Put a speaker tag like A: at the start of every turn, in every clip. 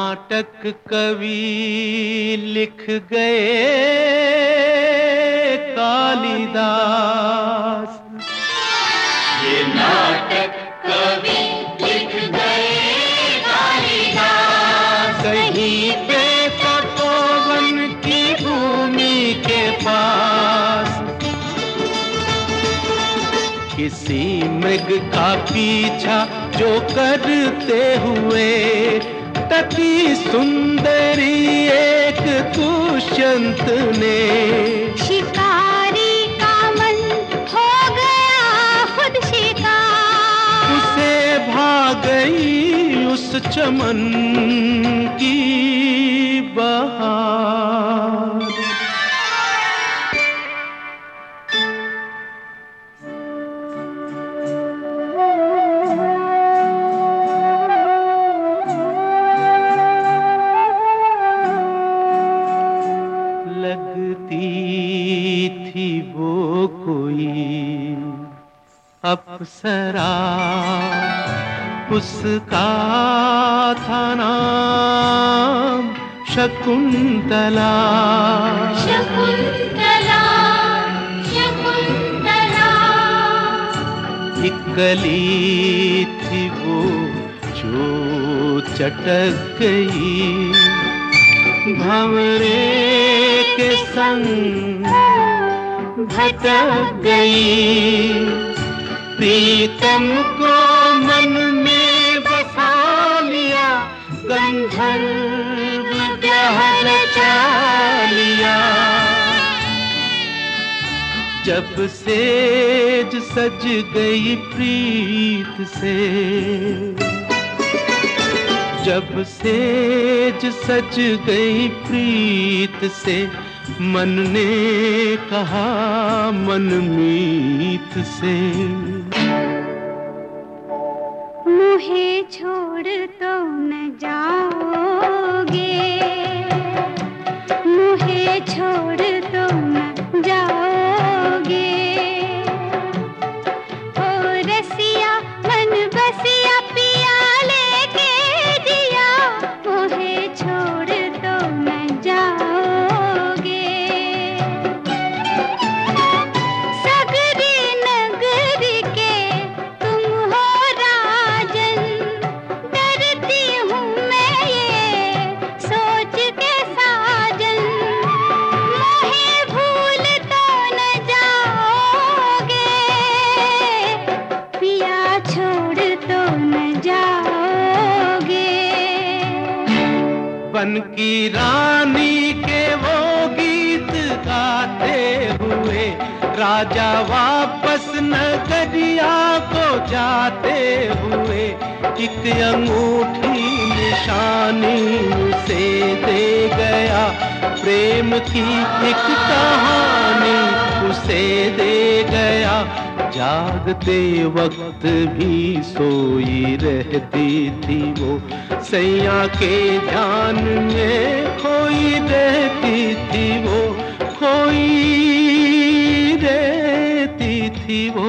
A: नाटक कवि लिख गए कालिदास।
B: ये नाटक कवि लिख गए कालिदास।
A: कहीं पे तपोवन की भूमि के पास किसी मृग का पीछा जो करते हुए तकी सुंदरी एक दुष्यंत ने
C: शिकारी का मन हो गया खुद शिकार।
A: उसे भाग गई उस चमन की बहार। लगती थी वो कोई अप्सरा, उसका था नाम शकुंतला।
C: शकुंतला शकुंतला।
A: एक कली थी वो जो चटक गई भंवरे के संग भटक गई। प्रीतम को मन में बसा लिया गंधर्व ग्रह रचा लिया। जब सेज सज गई प्रीत से, जब सेज सज गई प्रीत से, मन ने कहा मनमीत से
C: मुझे छोड़ तो न जाओगे, मुझे छोड़ तो न जाओगे। ओ रसिया मन बसिया पिया लेके दिया, मुझे छोड़ तो न जाओगे। सगरी नगरी के तुम हो राजन, डरती हूँ मैं ये सोच के साजन। मुझे भूल तो न जाओगे, पिया छोड़ तो न जाओगे।
A: बन की रानी के वो गीत गाते हुए राजा वापस नगरिया को जाते हुए एक अंगूठी निशानी उसे दे गया। प्रेम की एक कहानी उसे दे गया। जागते वक्त भी सोई रहती थी वो, सैया के ध्यान में खोई रहती थी वो, खोई रहती थी वो।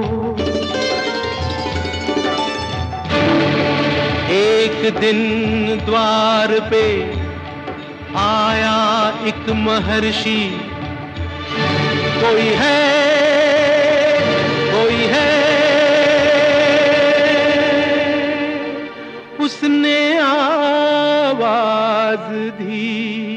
A: एक दिन द्वार पे आया एक महर्षि, कोई है कोई है, उसने आवाज दी।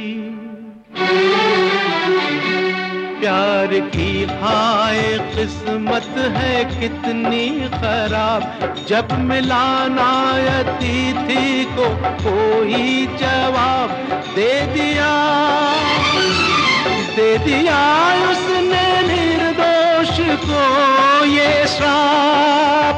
A: प्यार की हाय किस्मत है कितनी खराब, जब मिलाना अतिथि को कोई जवाब दे दिया उसने निर्दोष को ये श्राप।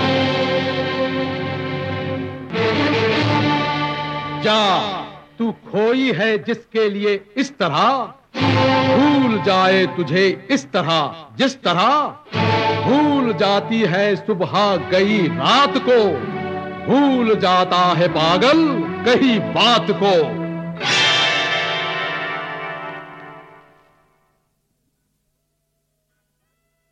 D: जा, तू खोई है जिसके लिए इस तरह, भूल जाए तुझे इस तरह जिस तरह भूल जाती है सुबह गई रात को, भूल जाता है पागल कही बात को।